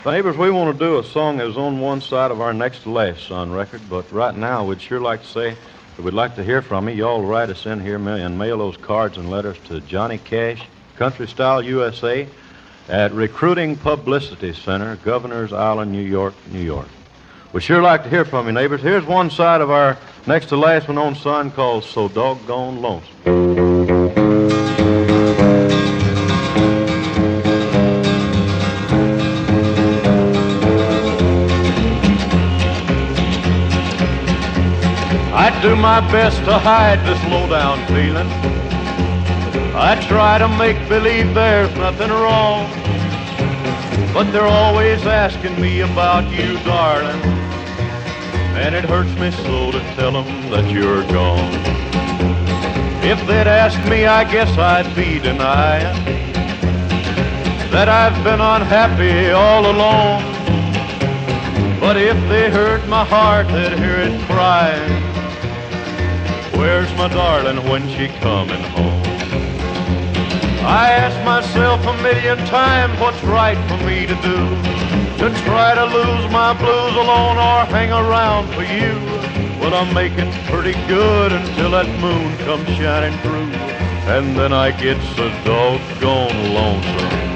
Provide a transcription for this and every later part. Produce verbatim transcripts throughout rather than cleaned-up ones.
Neighbors, we want to do a song that was on one side of our Next to Last Son record, but right now we'd sure like to say that we'd like to hear from you. Y'all write us in here and mail those cards and letters to Johnny Cash, Country Style U S A, at Recruiting Publicity Center, Governor's Island, New York, New York. We'd sure like to hear from you, neighbors. Here's one side of our Next to Last one on son called So Doggone Lonesome. I do my best to hide this low-down feeling. I try to make believe there's nothing wrong, but they're always asking me about you, darling, and it hurts me so to tell them that you're gone. If they'd ask me, I guess I'd be denying that I've been unhappy all along. But if they heard my heart, they'd hear it crying, where's my darling when she coming home? I ask myself a million times what's right for me to do, to try to lose my blues alone or hang around for you. But I'm making pretty good until that moon comes shining through, and then I get so doggone lonesome.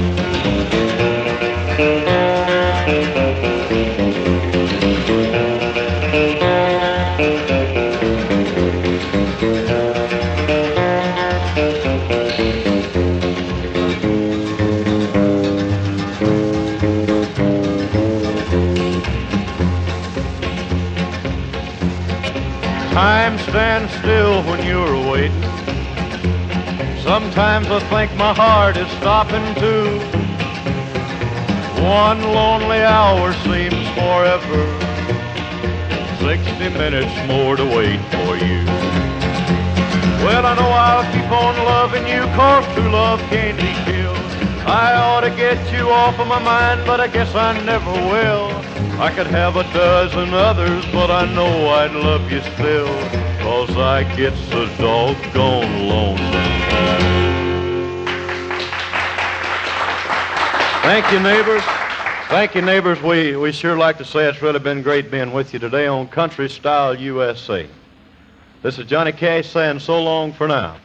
Time stands still when you're waiting. Sometimes I think my heart is stopping too. One lonely hour seems forever, sixty minutes more to wait for you. Well, I know I'll keep on loving you, 'cause true love can't be killed. I ought to get you off of my mind, but I guess I never will. I could have a dozen others, but I know I'd love you still, 'cause I get so doggone lonesome. Thank you, neighbors. Thank you, neighbors. We, we sure like to say it's really been great being with you today on Country Style U S A. This is Johnny Cash saying so long for now.